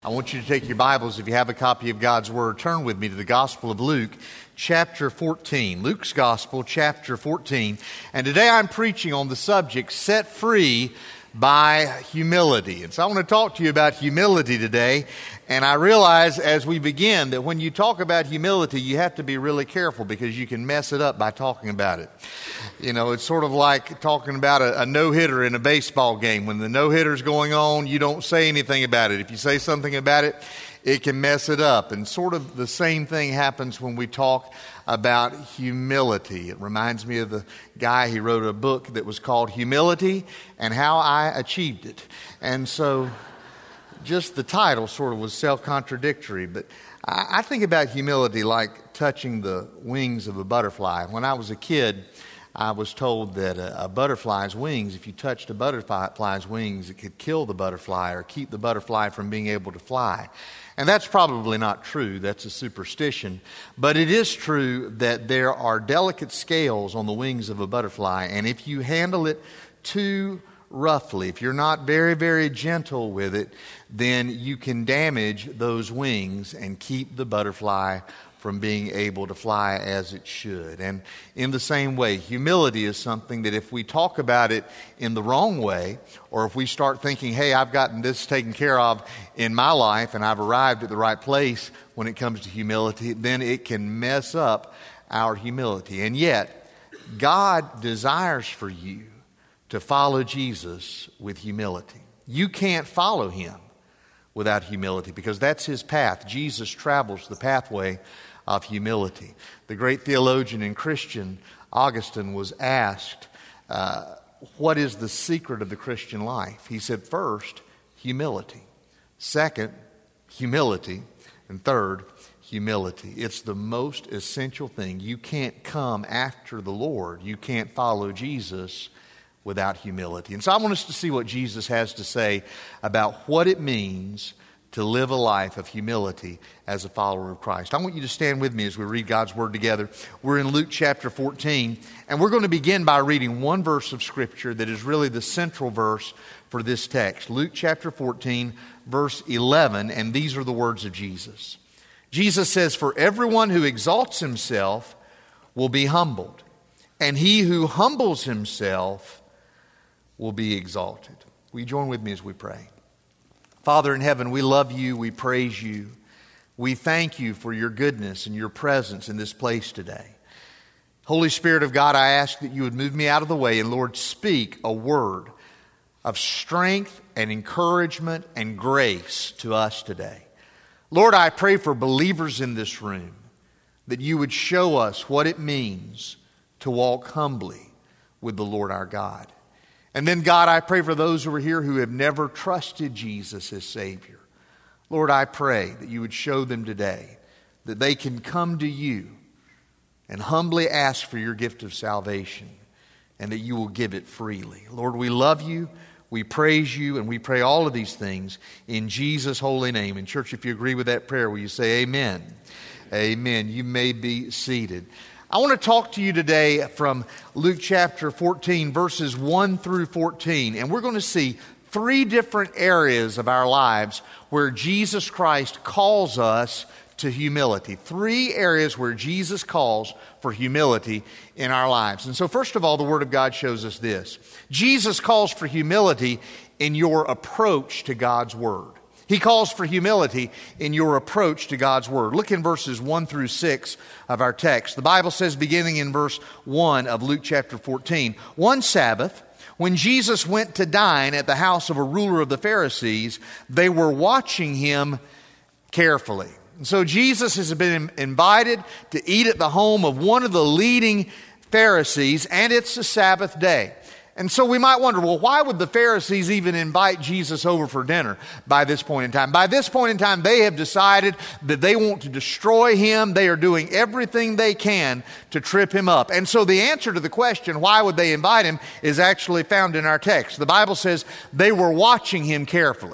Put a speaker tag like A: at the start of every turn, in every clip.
A: I want you to take your Bibles, if you have a copy of God's Word, turn with me to the Gospel of Luke, chapter 14. Luke's Gospel, chapter 14. And today I'm preaching on the subject, Set Free by Humility. And so I want to talk to you about humility today. And I realize as we begin that when you talk about humility, you have to be really careful because you can mess it up by talking about it. You know, it's sort of like talking about a no-hitter in a baseball game. When the no-hitter's going on, you don't say anything about it. If you say something about it, it can mess it up. And sort of the same thing happens when we talk about humility. It reminds me of the guy, he wrote a book that was called Humility and How I Achieved It. And so just the title sort of was self-contradictory, but I think about humility like touching the wings of a butterfly. When I was a kid, I was told that a butterfly's wings, if you touched a butterfly's wings, it could kill the butterfly or keep the butterfly from being able to fly. And that's probably not true. That's a superstition. But it is true that there are delicate scales on the wings of a butterfly, and if you handle it too roughly, if you're not very, very gentle with it, then you can damage those wings and keep the butterfly from being able to fly as it should. And in the same way, humility is something that if we talk about it in the wrong way, or if we start thinking, hey, I've gotten this taken care of in my life and I've arrived at the right place when it comes to humility, then it can mess up our humility. And yet, God desires for you to follow Jesus with humility. You can't follow Him without humility because that's His path. Jesus travels the pathway of humility. The great theologian and Christian Augustine was asked, what is the secret of the Christian life? He said, first, humility. Second, humility. And third, humility. It's the most essential thing. You can't come after the Lord. You can't follow Jesus without humility. And so I want us to see what Jesus has to say about what it means to live a life of humility as a follower of Christ. I want you to stand with me as we read God's Word together. We're in Luke chapter 14, and we're going to begin by reading one verse of Scripture that is really the central verse for this text. Luke chapter 14, verse 11, and these are the words of Jesus. Jesus says, "For everyone who exalts himself will be humbled, and he who humbles himself will be exalted." Will you join with me as we pray? Father in heaven, we love you, we praise you. We thank you for your goodness and your presence in this place today. Holy Spirit of God, I ask that you would move me out of the way and, Lord, speak a word of strength and encouragement and grace to us today. Lord, I pray for believers in this room that you would show us what it means to walk humbly with the Lord our God. And then, God, I pray for those who are here who have never trusted Jesus as Savior. Lord, I pray that you would show them today that they can come to you and humbly ask for your gift of salvation and that you will give it freely. Lord, we love you, we praise you, and we pray all of these things in Jesus' holy name. And church, if you agree with that prayer, will you say amen? Amen. You may be seated. I want to talk to you today from Luke chapter 14, verses 1 through 14. And we're going to see three different areas of our lives where Jesus Christ calls us to humility. Three areas where Jesus calls for humility in our lives. And so first of all, the Word of God shows us this. Jesus calls for humility in your approach to God's Word. He calls for humility in your approach to God's Word. Look in verses 1 through 6 of our text. The Bible says, beginning in verse 1 of Luke chapter 14, "One Sabbath, when Jesus went to dine at the house of a ruler of the Pharisees, they were watching him carefully." And so Jesus has been invited to eat at the home of one of the leading Pharisees, and it's a Sabbath day. And so we might wonder, well, why would the Pharisees even invite Jesus over for dinner by this point in time? By this point in time, they have decided that they want to destroy him. They are doing everything they can to trip him up. And so the answer to the question, why would they invite him, is actually found in our text. The Bible says they were watching him carefully.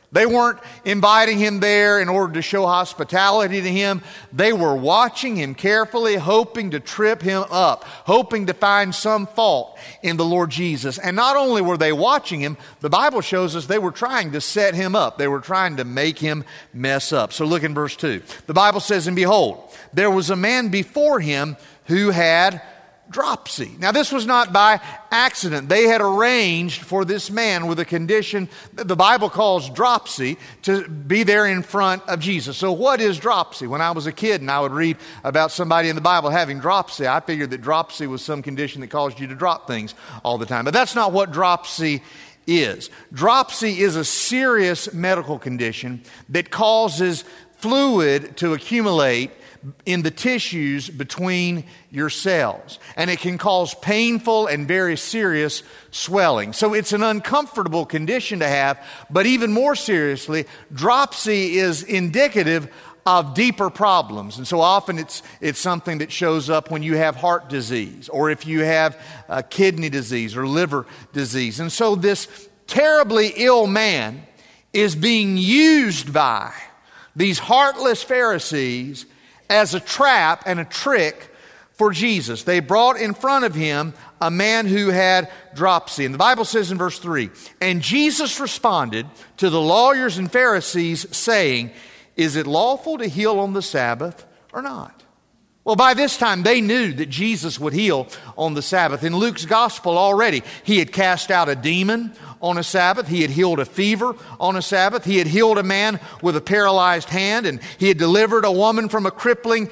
A: They weren't inviting him there in order to show hospitality to him. They were watching him carefully, hoping to trip him up, hoping to find some fault in the Lord Jesus. And not only were they watching him, the Bible shows us they were trying to set him up. They were trying to make him mess up. So look in verse 2. The Bible says, "And behold, there was a man before him who had dropsy." Now, this was not by accident. They had arranged for this man with a condition that the Bible calls dropsy to be there in front of Jesus. So what is dropsy? When I was a kid and I would read about somebody in the Bible having dropsy, I figured that dropsy was some condition that caused you to drop things all the time. But that's not what dropsy is. Dropsy is a serious medical condition that causes fluid to accumulate in the tissues between your cells. And it can cause painful and very serious swelling. So it's an uncomfortable condition to have, but even more seriously, dropsy is indicative of deeper problems. And so often it's something that shows up when you have heart disease, or if you have kidney disease or liver disease. And so this terribly ill man is being used by these heartless Pharisees as a trap and a trick for Jesus. They brought in front of him a man who had dropsy. And the Bible says in verse 3, "And Jesus responded to the lawyers and Pharisees, saying, 'Is it lawful to heal on the Sabbath or not?'" Well, by this time, they knew that Jesus would heal on the Sabbath. In Luke's gospel already, he had cast out a demon on a Sabbath. He had healed a fever on a Sabbath. He had healed a man with a paralyzed hand, and he had delivered a woman from a crippling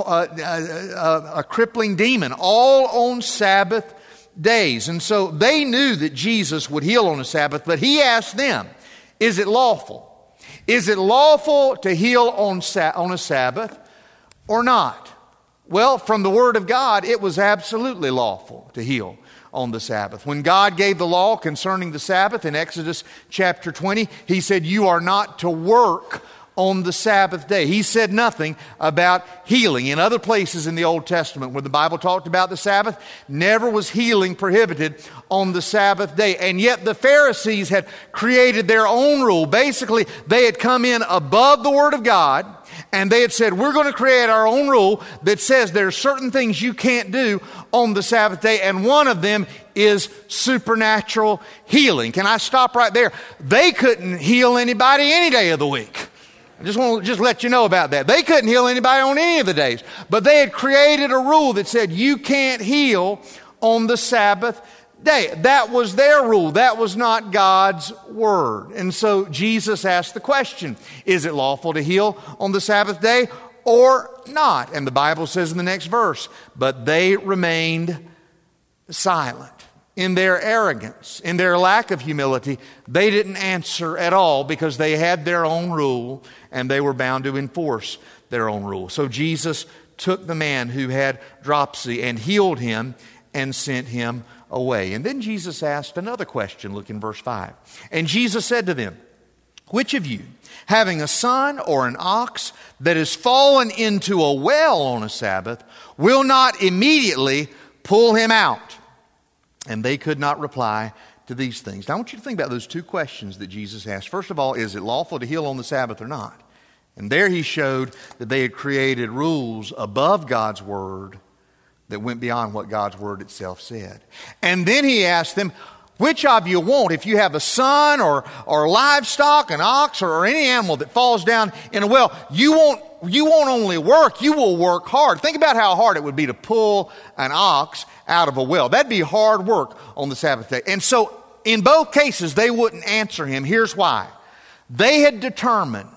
A: demon, all on Sabbath days. And so they knew that Jesus would heal on a Sabbath, but he asked them, "Is it lawful? Is it lawful to heal on a Sabbath or not?" Well, from the Word of God, it was absolutely lawful to heal on the Sabbath. When God gave the law concerning the Sabbath in Exodus chapter 20, he said, "You are not to work on the Sabbath day." He said nothing about healing. In other places in the Old Testament where the Bible talked about the Sabbath, never was healing prohibited on the Sabbath day. And yet the Pharisees had created their own rule. Basically, they had come in above the Word of God, and they had said, "We're going to create our own rule that says there are certain things you can't do on the Sabbath day," and one of them is supernatural healing. Can I stop right there? They couldn't heal anybody any day of the week. I just want to let you know about that. They couldn't heal anybody on any of the days. But they had created a rule that said you can't heal on the Sabbath day. That was their rule. That was not God's word. And so Jesus asked the question, is it lawful to heal on the Sabbath day or not? And the Bible says in the next verse, "But they remained silent." In their arrogance, in their lack of humility, they didn't answer at all because they had their own rule and they were bound to enforce their own rule. So Jesus took the man who had dropsy and healed him and sent him away. And then Jesus asked another question. Look in verse 5. "And Jesus said to them, 'Which of you, having a son or an ox that has fallen into a well on a Sabbath, will not immediately pull him out?' And they could not reply to these things." Now I want you to think about those two questions that Jesus asked. First of all, is it lawful to heal on the Sabbath or not? And there he showed that they had created rules above God's word that went beyond what God's word itself said. And then he asked them, which of you won't, if you have a son or livestock, an ox or any animal that falls down in a well, you won't only work, you will work hard. Think about how hard it would be to pull an ox out of a well. That'd be hard work on the Sabbath day. And so in both cases, they wouldn't answer him. Here's why. They had determined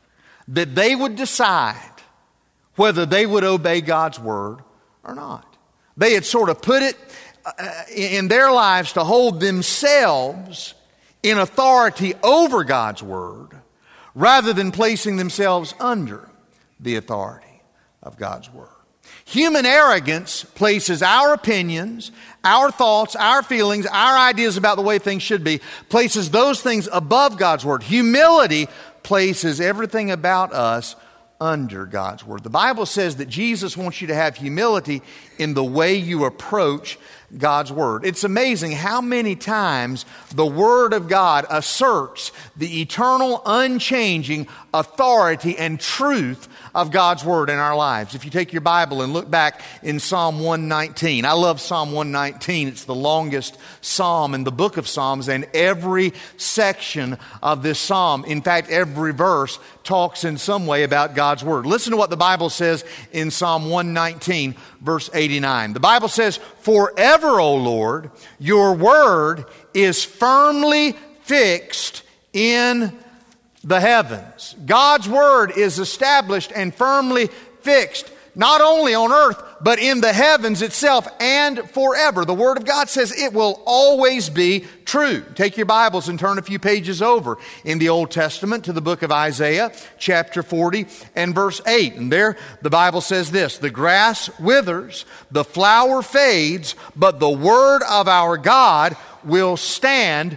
A: that they would decide whether they would obey God's word or not. They had sort of put it in their lives to hold themselves in authority over God's word rather than placing themselves under the authority of God's word. Human arrogance places our opinions, our thoughts, our feelings, our ideas about the way things should be, places those things above God's word. Humility places everything about us under God's word. The Bible says that Jesus wants you to have humility in the way you approach God's Word. It's amazing how many times the Word of God asserts the eternal, unchanging authority and truth of God's Word in our lives. If you take your Bible and look back in Psalm 119, I love Psalm 119. It's the longest psalm in the book of Psalms, and every section of this psalm, in fact, every verse, talks in some way about God's Word. Listen to what the Bible says in Psalm 119, verse 89. The Bible says, "Forever, O Lord, your word is firmly fixed in the heavens." God's Word is established and firmly fixed, not only on earth, but in the heavens itself and forever. The Word of God says it will always be true. Take your Bibles and turn a few pages over in the Old Testament to the book of Isaiah, chapter 40 and verse 8. And there the Bible says this, "The grass withers, the flower fades, but the word of our God will stand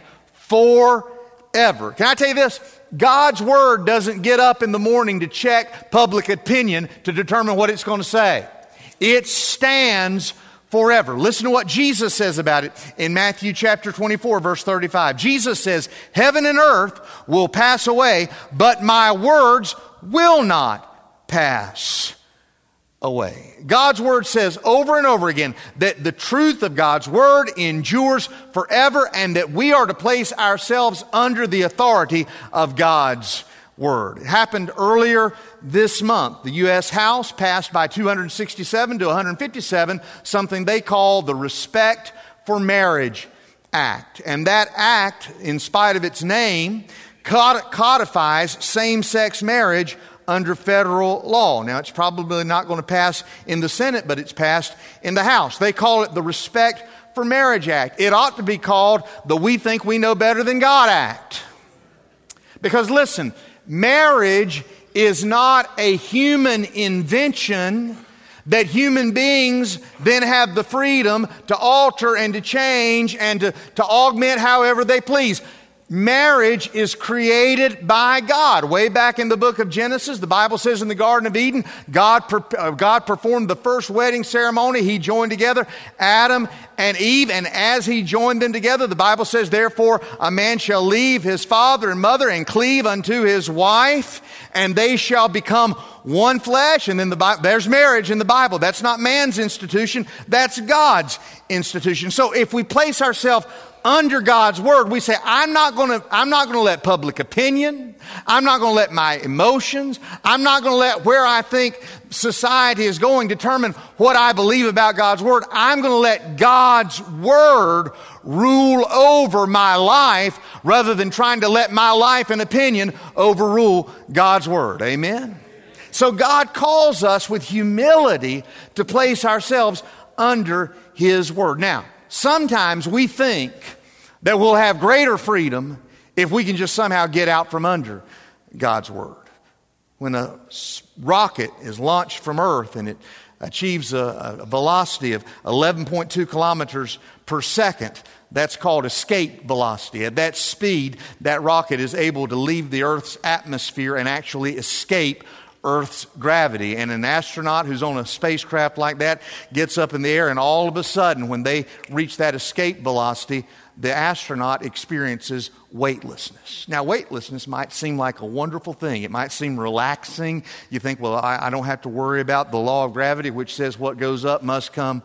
A: forever." Can I tell you this? God's Word doesn't get up in the morning to check public opinion to determine what it's going to say. It stands forever. Listen to what Jesus says about it in Matthew chapter 24, verse 35. Jesus says, "Heaven and earth will pass away, but my words will not pass away." God's Word says over and over again that the truth of God's Word endures forever and that we are to place ourselves under the authority of God's Word. It happened earlier this month. The U.S. House passed by 267 to 157 something they call the Respect for Marriage Act. And that act, in spite of its name, codifies same-sex marriage under federal law. Now, it's probably not going to pass in the Senate, but it's passed in the House. They call it the Respect for Marriage Act. It ought to be called the We Think We Know Better Than God Act. Because listen, marriage is not a human invention that human beings then have the freedom to alter and to change and to augment however they please. Marriage is created by God. Way back in the book of Genesis, the Bible says in the Garden of Eden, God performed the first wedding ceremony. He joined together Adam and Eve, and as he joined them together, the Bible says, "Therefore a man shall leave his father and mother and cleave unto his wife, and they shall become one flesh." And then there's marriage in the Bible. That's not man's institution. That's God's institution. So if we place ourselves under God's Word, we say, I'm not going to let public opinion, I'm not going to let my emotions, I'm not going to let where I think society is going determine what I believe about God's Word. I'm going to let God's Word rule over my life rather than trying to let my life and opinion overrule God's Word. Amen? So God calls us with humility to place ourselves under His Word. Now, sometimes we think that we'll have greater freedom if we can just somehow get out from under God's Word. When a rocket is launched from Earth and it achieves a velocity of 11.2 kilometers per second, that's called escape velocity. At that speed, that rocket is able to leave the Earth's atmosphere and actually escape Earth's gravity. And an astronaut who's on a spacecraft like that gets up in the air, and all of a sudden, when they reach that escape velocity, the astronaut experiences weightlessness. Now, weightlessness might seem like a wonderful thing. It might seem relaxing. You think, well, I don't have to worry about the law of gravity, which says what goes up must come.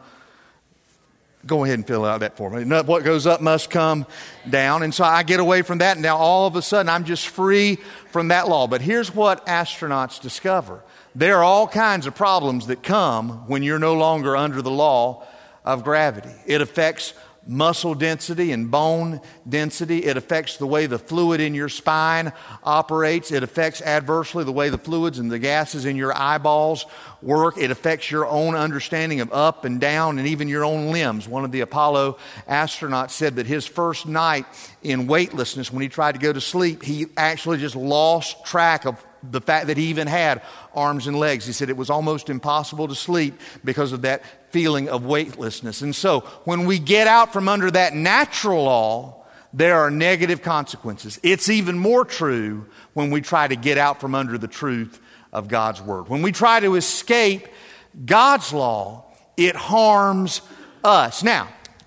A: Go ahead and fill out that for me. What goes up must come down. And so I get away from that, and now all of a sudden I'm just free from that law. But here's what astronauts discover. There are all kinds of problems that come when you're no longer under the law of gravity. It affects muscle density and bone density. It affects the way the fluid in your spine operates. It affects adversely the way the fluids and the gases in your eyeballs work. It affects your own understanding of up and down and even your own limbs. One of the Apollo astronauts said that his first night in weightlessness, when he tried to go to sleep, he actually just lost track of the fact that he even had arms and legs. He said it was almost impossible to sleep because of that feeling of weightlessness. And so when we get out from under that natural law, there are negative consequences. It's even more true when we try to get out from under the truth of God's Word. When we try to escape God's law, it harms us. Now,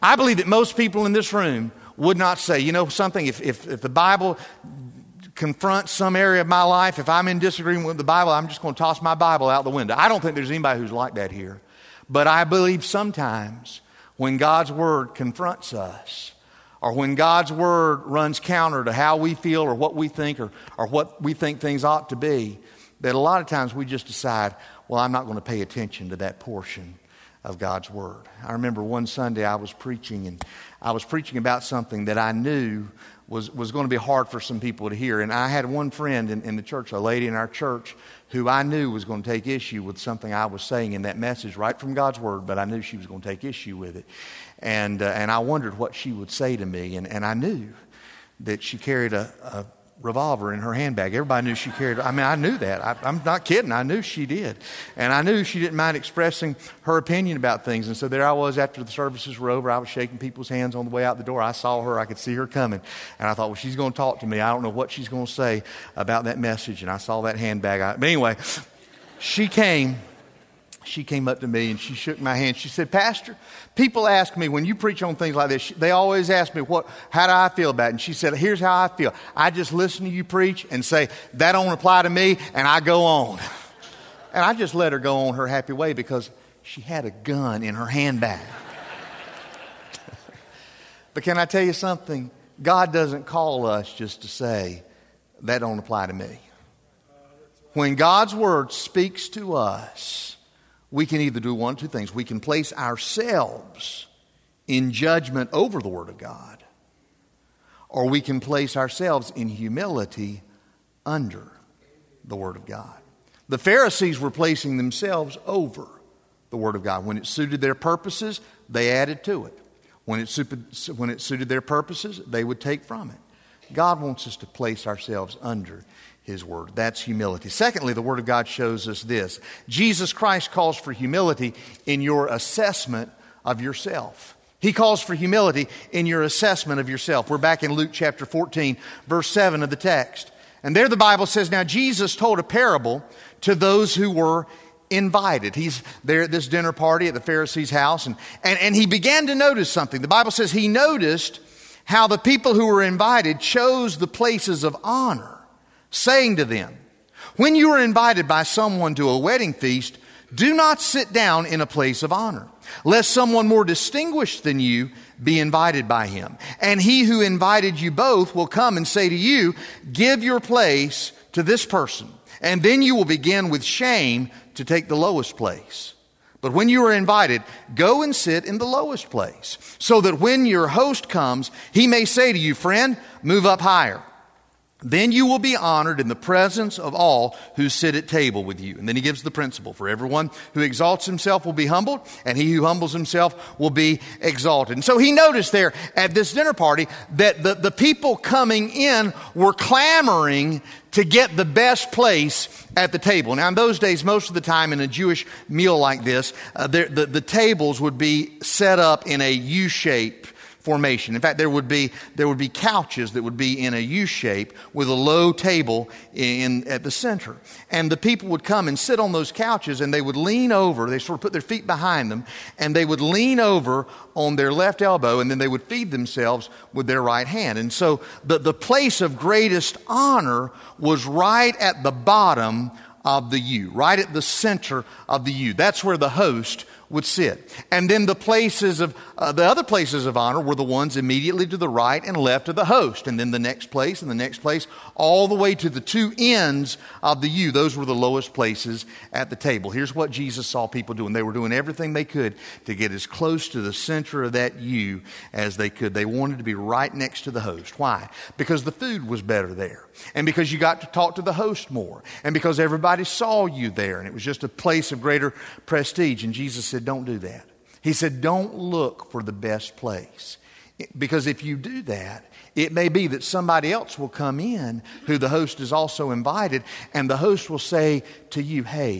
A: I believe that most people in this room would not say, you know something, if the Bible confronts some area of my life, if I'm in disagreement with the Bible, I'm just going to toss my Bible out the window. I don't think there's anybody who's like that here. But I believe sometimes when God's Word confronts us, or when God's Word runs counter to how we feel or what we think or what we think things ought to be, that a lot of times we just decide, well, I'm not going to pay attention to that portion of God's Word. I remember one Sunday I was preaching, and I was preaching about something that I knew was going to be hard for some people to hear. And I had one friend in the church, a lady in our church, who I knew was going to take issue with something I was saying in that message right from God's Word, but I knew she was going to take issue with it. And I wondered what she would say to me, and I knew that she carried a revolver in her handbag. Everybody knew she carried, I knew that. I'm not kidding. I knew she did. And I knew she didn't mind expressing her opinion about things. And so there I was after the services were over. I was shaking people's hands on the way out the door. I saw her. I could see her coming. And I thought, well, she's going to talk to me. I don't know what she's going to say about that message. And I saw that handbag. But anyway, she came up to me and she shook my hand. She said, Pastor, people ask me, when you preach on things like this, they always ask me, how do I feel about it? And she said, here's how I feel. I just listen to you preach and say, that don't apply to me, and I go on. And I just let her go on her happy way because she had a gun in her handbag. But can I tell you something? God doesn't call us just to say, that don't apply to me. When God's Word speaks to us, we can either do one of two things. We can place ourselves in judgment over the Word of God, or we can place ourselves in humility under the Word of God. The Pharisees were placing themselves over the Word of God. When it suited their purposes, they added to it. When it suited their purposes, they would take from it. God wants us to place ourselves under His Word. That's humility. Secondly, the Word of God shows us this. Jesus Christ calls for humility in your assessment of yourself. He calls for humility in your assessment of yourself. We're back in Luke chapter 14, verse 7 of the text. And there the Bible says, now Jesus told a parable to those who were invited. He's there at this dinner party at the Pharisee's house, and he began to notice something. The Bible says he noticed how the people who were invited chose the places of honor, saying to them, when you are invited by someone to a wedding feast, do not sit down in a place of honor, lest someone more distinguished than you be invited by him. And he who invited you both will come and say to you, give your place to this person. And then you will begin with shame to take the lowest place. But when you are invited, go and sit in the lowest place, so that when your host comes, he may say to you, friend, move up higher. Then you will be honored in the presence of all who sit at table with you. And then he gives the principle. For everyone who exalts himself will be humbled, and he who humbles himself will be exalted. And so he noticed there at this dinner party that the people coming in were clamoring to get the best place at the table. Now in those days, most of the time in a Jewish meal like this, the tables would be set up in a U-shape formation. In fact, there would be couches that would be in a U shape with a low table at the center. And the people would come and sit on those couches, and they would lean over. They sort of put their feet behind them, and they would lean over on their left elbow, and then they would feed themselves with their right hand. And so the place of greatest honor was right at the bottom of the U, right at the center of the U. That's where the host would sit. And then the other places of honor were the ones immediately to the right and left of the host. And then the next place and the next place, all the way to the two ends of the U. Those were the lowest places at the table. Here's what Jesus saw people doing. They were doing everything they could to get as close to the center of that U as they could. They wanted to be right next to the host. Why? Because the food was better there. And because you got to talk to the host more. And because everybody saw you there. And it was just a place of greater prestige. And Jesus said, don't do that. He said, don't look for the best place. Because if you do that, it may be that somebody else will come in who the host is also invited. And the host will say to you, hey,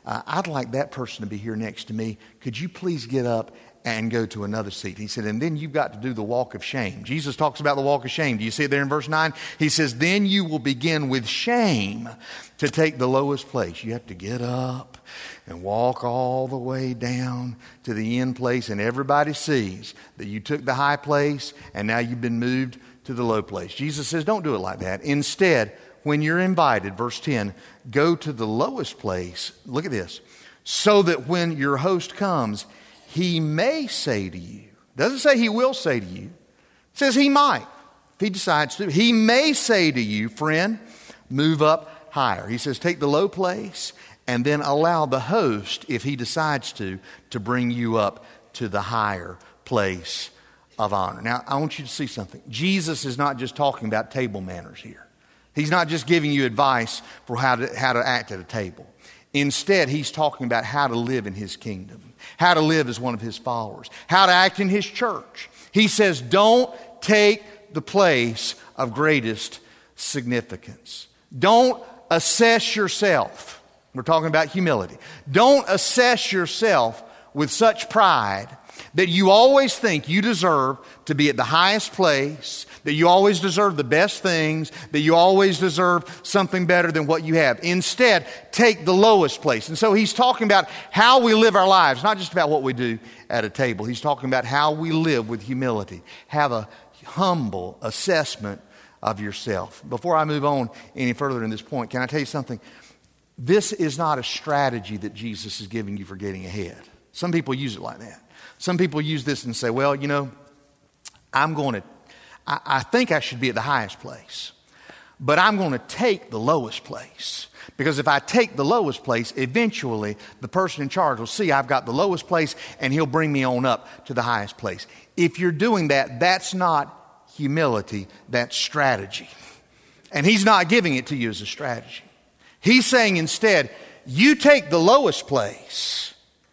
A: I'd like that person to be here next to me. Could you please get up and go to another seat? He said, and then you've got to do the walk of shame. Jesus talks about the walk of shame. Do you see it there in verse 9? He says, then you will begin with shame to take the lowest place. You have to get up and walk all the way down to the end place, and everybody sees that you took the high place and now you've been moved to the low place. Jesus says, don't do it like that. Instead, when you're invited, verse 10, go to the lowest place. Look at this. So that when your host comes, he may say to you. Doesn't say he will say to you. It says he might, if he decides to. He may say to you, friend, move up higher. He says take the low place and then allow the host, if he decides to bring you up to the higher place of honor. Now, I want you to see something. Jesus is not just talking about table manners here. He's not just giving you advice for how to act at a table. Instead, he's talking about how to live in his kingdom, how to live as one of his followers, how to act in his church. He says, don't take the place of greatest significance. Don't assess yourself. We're talking about humility. Don't assess yourself with such pride that you always think you deserve to be at the highest place, that you always deserve the best things, that you always deserve something better than what you have. Instead, take the lowest place. And so he's talking about how we live our lives, not just about what we do at a table. He's talking about how we live with humility. Have a humble assessment of yourself. Before I move on any further in this point, can I tell you something? This is not a strategy that Jesus is giving you for getting ahead. Some people use it like that. Some people use this and say, well, you know, I think I should be at the highest place, but I'm going to take the lowest place. Because if I take the lowest place, eventually the person in charge will see I've got the lowest place and he'll bring me on up to the highest place. If you're doing that, that's not humility, that's strategy. And he's not giving it to you as a strategy. He's saying instead, you take the lowest place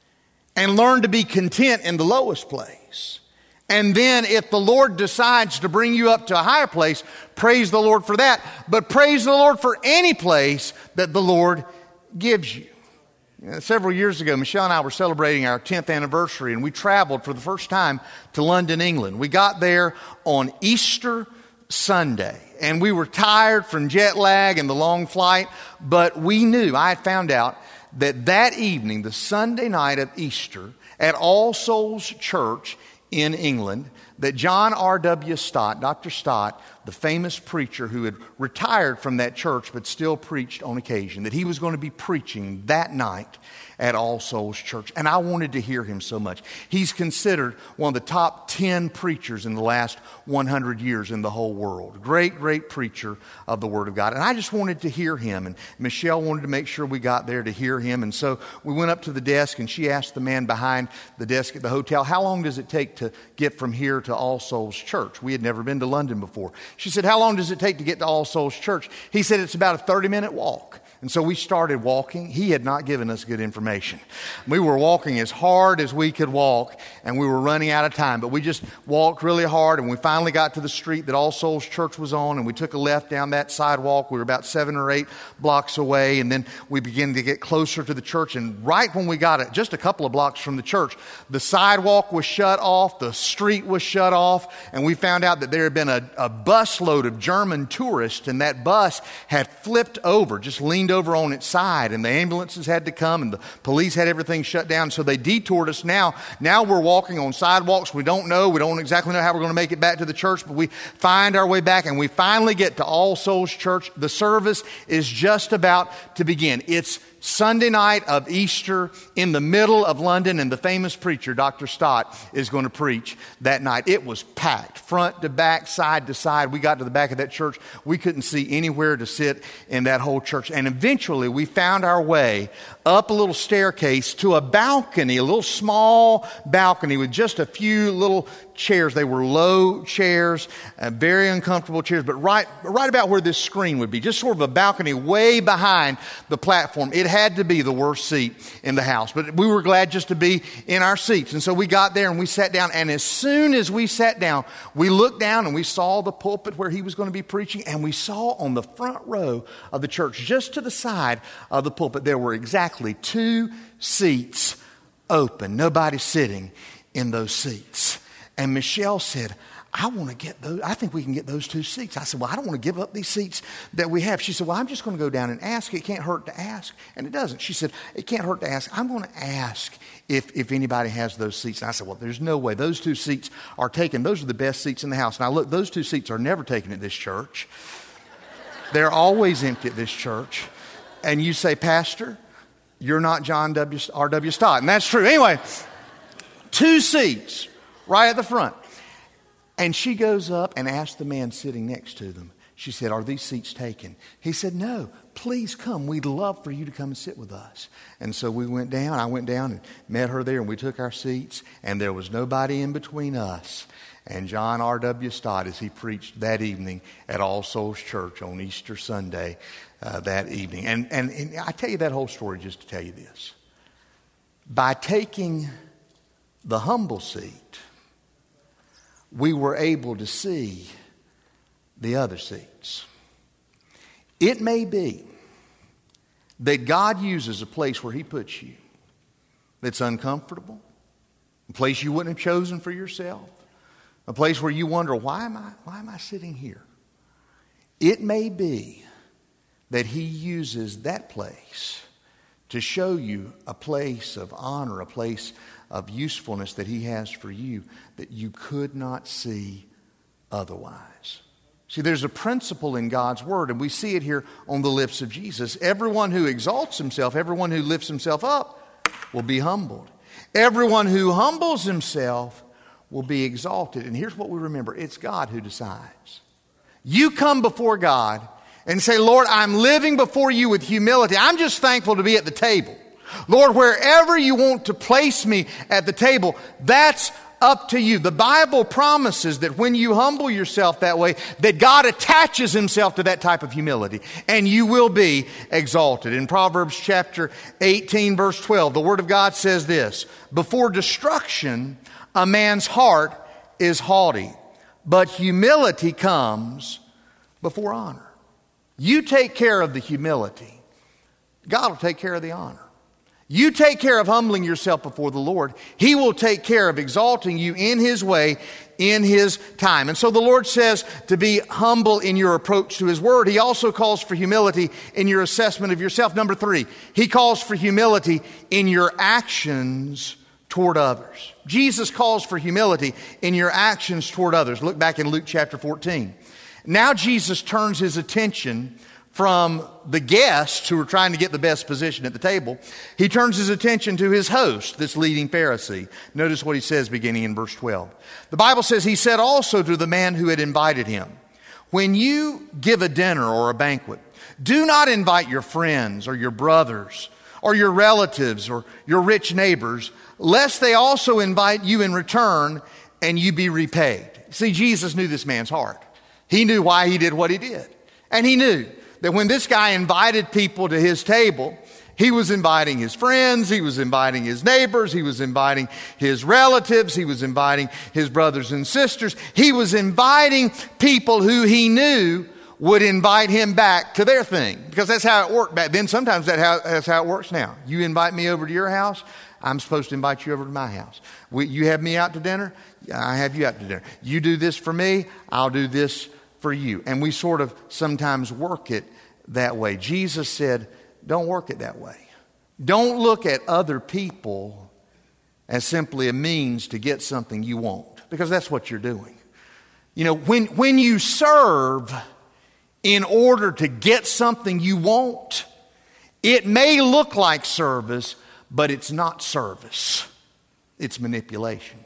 A: and learn to be content in the lowest place. And then if the Lord decides to bring you up to a higher place, praise the Lord for that. But praise the Lord for any place that the Lord gives you. Several years ago, Michelle and I were celebrating our 10th anniversary, and we traveled for the first time to London, England. We got there on Easter Sunday, and we were tired from jet lag and the long flight, but we knew, I had found out, that evening, the Sunday night of Easter, at All Souls Church in England, that John R.W. Stott, Dr. Stott, the famous preacher who had retired from that church but still preached on occasion, that he was going to be preaching that night at All Souls Church. And I wanted to hear him so much. He's considered one of the top 10 preachers in the last 100 years in the whole world. Great, great preacher of the Word of God. And I just wanted to hear him. And Michelle wanted to make sure we got there to hear him. And so we went up to the desk and she asked the man behind the desk at the hotel, how long does it take to get from here to All Souls Church? We had never been to London before. She said, how long does it take to get to All Souls Church? He said, it's about a 30-minute walk. And so we started walking. He had not given us good information. We were walking as hard as we could walk, and we were running out of time. But we just walked really hard, and we finally got to the street that All Souls Church was on, and we took a left down that sidewalk. We were about 7 or 8 blocks away, and then we began to get closer to the church. And right when we got it, just a couple of blocks from the church, the sidewalk was shut off, the street was shut off, and we found out that there had been a busload of German tourists, and that bus had flipped over, just leaned over on its side, and the ambulances had to come and the police had everything shut down, so they detoured us. Now we're walking on sidewalks we don't exactly know how we're going to make it back to the church, but we find our way back and we finally get to All Souls Church. The service is just about to begin. It's Sunday night of Easter in the middle of London, and the famous preacher, Dr. Stott, is going to preach that night. It was packed, front to back, side to side. We got to the back of that church. We couldn't see anywhere to sit in that whole church. And eventually we found our way up a little staircase to a balcony, a little small balcony with just a few little chairs. They were low chairs, very uncomfortable chairs, but right about where this screen would be, just sort of a balcony way behind the platform. It had to be the worst seat in the house, but we were glad just to be in our seats. And so we got there and we sat down, and as soon as we sat down, we looked down and we saw the pulpit where he was going to be preaching, and we saw on the front row of the church, just to the side of the pulpit, there were exactly 2 seats open, nobody sitting in those seats. And Michelle said, I want to get those. I think we can get those 2 seats. I said, well, I don't want to give up these seats that we have. She said, well, I'm just going to go down and ask. It can't hurt to ask. And it doesn't. She said, it can't hurt to ask. I'm going to ask if anybody has those seats. And I said, well, there's no way. Those 2 seats are taken. Those are the best seats in the house. Now, look, those 2 seats are never taken at this church. They're always empty at this church. And you say, Pastor, you're not John R.W. Stott. And that's true. Anyway, 2 seats right at the front. And she goes up and asks the man sitting next to them. She said, are these seats taken? He said, no, please come. We'd love for you to come and sit with us. And so we went down. I went down and met her there, and we took our seats, and there was nobody in between us and John R.W. Stott as he preached that evening at All Souls Church on Easter Sunday that evening. And I tell you that whole story just to tell you this. By taking the humble seat, we were able to see the other seats. It may be that God uses a place where he puts you that's uncomfortable, a place you wouldn't have chosen for yourself, a place where you wonder, why am I sitting here? It may be that he uses that place to show you a place of honor, a place of usefulness that he has for you that you could not see otherwise. See, there's a principle in God's word, and we see it here on the lips of Jesus. Everyone who exalts himself, everyone who lifts himself up will be humbled. Everyone who humbles himself will be exalted. And here's what we remember. It's God who decides. You come before God and say, Lord, I'm living before you with humility. I'm just thankful to be at the table. Lord, wherever you want to place me at the table, that's up to you. The Bible promises that when you humble yourself that way, that God attaches himself to that type of humility, and you will be exalted. In Proverbs chapter 18, verse 12, the Word of God says this, before destruction, a man's heart is haughty, but humility comes before honor. You take care of the humility, God will take care of the honor. You take care of humbling yourself before the Lord, he will take care of exalting you in his way, in his time. And so the Lord says to be humble in your approach to his word. He also calls for humility in your assessment of yourself. Number 3, he calls for humility in your actions toward others. Jesus calls for humility in your actions toward others. Look back in Luke chapter 14. Now Jesus turns his attention from the guests who were trying to get the best position at the table. He turns his attention to his host, this leading Pharisee. Notice what he says beginning in verse 12. The Bible says, he said also to the man who had invited him, when you give a dinner or a banquet, do not invite your friends or your brothers or your relatives or your rich neighbors, lest they also invite you in return and you be repaid. See, Jesus knew this man's heart. He knew why he did what he did. And he knew that when this guy invited people to his table, he was inviting his friends, he was inviting his neighbors, he was inviting his relatives, he was inviting his brothers and sisters. He was inviting people who he knew would invite him back to their thing. Because that's how it worked back then. Sometimes that's how it works now. You invite me over to your house, I'm supposed to invite you over to my house. You have me out to dinner, I have you out to dinner. You do this for me, I'll do this for you. And we sort of sometimes work it that way. Jesus said, don't work it that way. Don't look at other people as simply a means to get something you want, because that's what you're doing. You know, when you serve in order to get something you want, it may look like service, but it's not service. It's manipulation.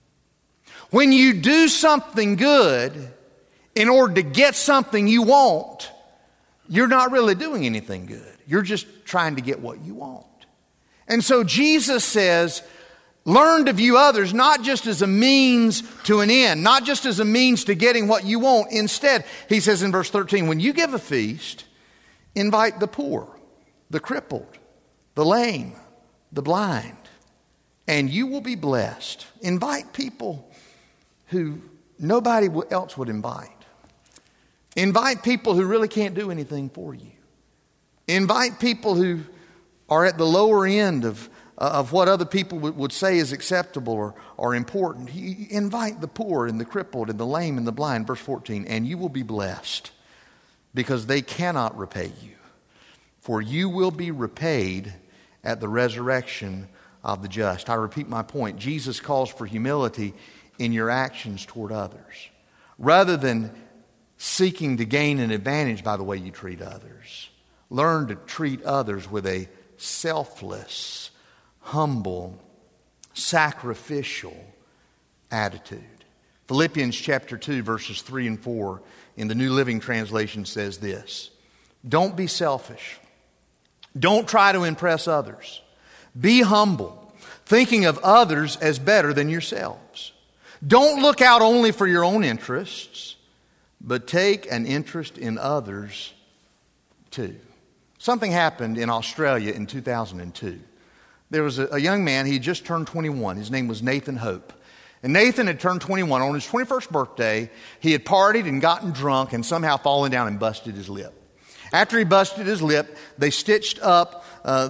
A: When you do something good in order to get something you want, you're not really doing anything good. You're just trying to get what you want. And so Jesus says, Learn to view others not just as a means to an end, not just as a means to getting what you want. Instead, he says in verse 13, when you give a feast, invite the poor, the crippled, the lame, the blind, and you will be blessed. Invite people who nobody else would invite. Invite people who really can't do anything for you. Invite people who are at the lower end of what other people would say is acceptable or important. Invite the poor and the crippled and the lame and the blind. Verse 14, and you will be blessed because they cannot repay you. For you will be repaid at the resurrection of the just. I repeat my point. Jesus calls for humility in your actions toward others. Rather than seeking to gain an advantage by the way you treat others, learn to treat others with a selfless, humble, sacrificial attitude. Philippians chapter 2, verses 3 and 4 in the New Living Translation says this: don't be selfish. Don't try to impress others. Be humble, thinking of others as better than yourselves. Don't look out only for your own interests, but take an interest in others too. Something happened in Australia in 2002. There was a young man, he had just turned 21. His name was Nathan Hope. And Nathan had turned 21. On his 21st birthday, he had partied and gotten drunk and somehow fallen down and busted his lip. After he busted his lip, they stitched up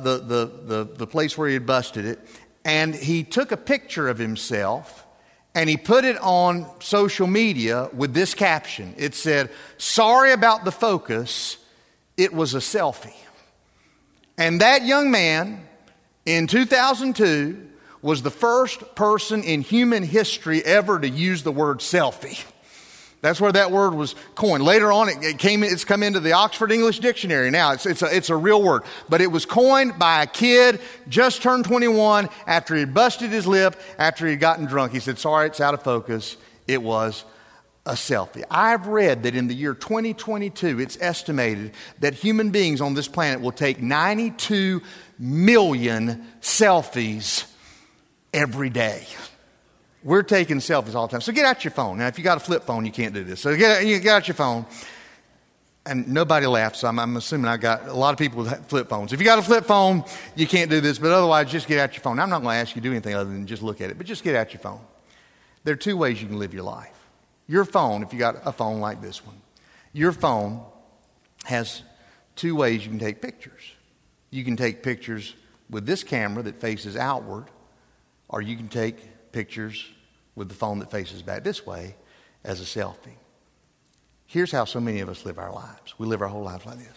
A: the place where he had busted it. And he took a picture of himself and he put it on social media with this caption. It said, "Sorry about the focus, it was a selfie." And that young man in 2002 was the first person in human history ever to use the word selfie. That's where that word was coined. Later on, it's come into the Oxford English Dictionary. Now, it's a real word. But it was coined by a kid just turned 21 after he busted his lip, after he'd gotten drunk. He said, "Sorry, it's out of focus. It was a selfie." I've read that in the year 2022, it's estimated that human beings on this planet will take 92 million selfies every day. We're taking selfies all the time. So get out your phone. Now, if you got a flip phone, you can't do this. So get out your phone. And nobody laughed, so I'm assuming I got a lot of people with flip phones. If you got a flip phone, you can't do this. But otherwise, just get out your phone. I'm not going to ask you to do anything other than just look at it. But just get out your phone. There are two ways you can live your life. Your phone, if you got a phone like this one, your phone has two ways you can take pictures. You can take pictures with this camera that faces outward, or you can take pictures with the phone that faces back this way as a selfie. Here's how so many of us live our lives. We live our whole lives like this.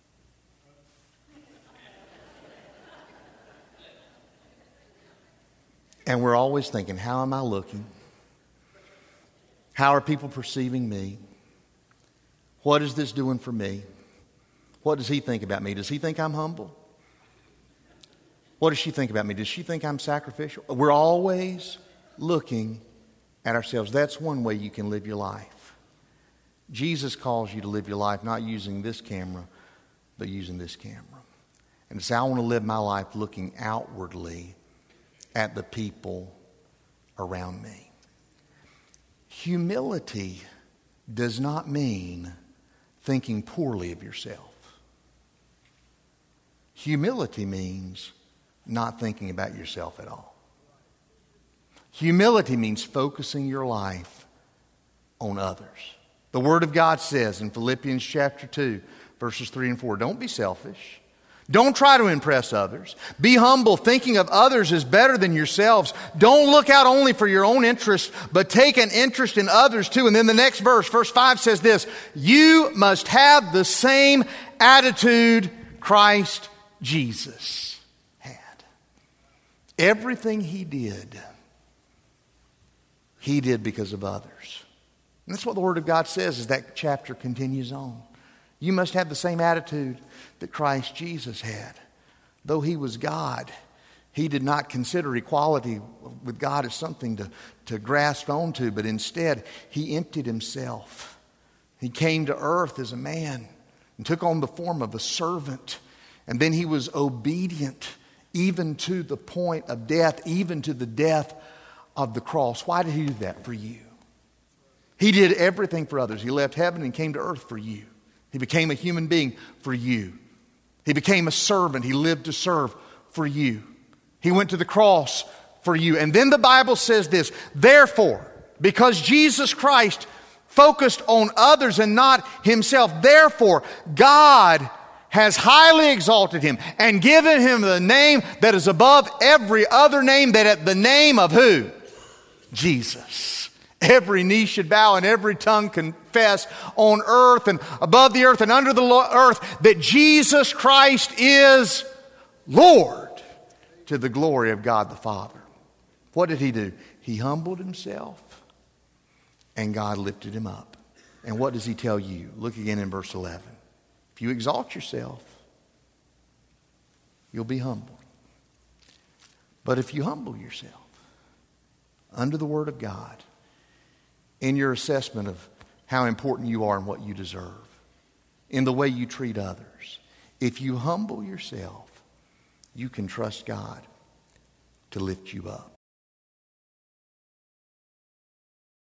A: And we're always thinking, how am I looking? How are people perceiving me? What is this doing for me? What does he think about me? Does he think I'm humble? What does she think about me? Does she think I'm sacrificial? We're always looking at ourselves. That's one way you can live your life. Jesus calls you to live your life not using this camera, but using this camera. And say, I want to live my life looking outwardly at the people around me. Humility does not mean thinking poorly of yourself. Humility means not thinking about yourself at all. Humility means focusing your life on others. The Word of God says in Philippians chapter 2, verses 3 and 4, don't be selfish. Don't try to impress others. Be humble, thinking of others as better than yourselves. Don't look out only for your own interest, but take an interest in others too. And then the next verse 5 says this, you must have the same attitude Christ Jesus had. Everything he did because of others. And that's what the Word of God says as that chapter continues on. You must have the same attitude that Christ Jesus had. Though he was God, he did not consider equality with God as something to grasp onto, but instead he emptied himself. He came to earth as a man and took on the form of a servant. And then he was obedient
B: even to the point of death, even to the death of the cross. Why did he do that? For you. He did everything for others. He left heaven and came to earth for you. He became a human being for you. He became a servant. He lived to serve for you. He went to the cross for you. And then the Bible says this, therefore, because Jesus Christ focused on others and not himself, therefore, God has highly exalted him and given him the name that is above every other name, that at the name of who? Jesus. Every knee should bow and every tongue confess on earth and above the earth and under the earth that Jesus Christ is Lord, to the glory of God the Father. What did he do? He humbled himself and God lifted him up. And what does he tell you? Look again in verse 11. If you exalt yourself, you'll be humbled. But if you humble yourself under the Word of God, in your assessment of how important you are and what you deserve, in the way you treat others, if you humble yourself, you can trust God to lift you up.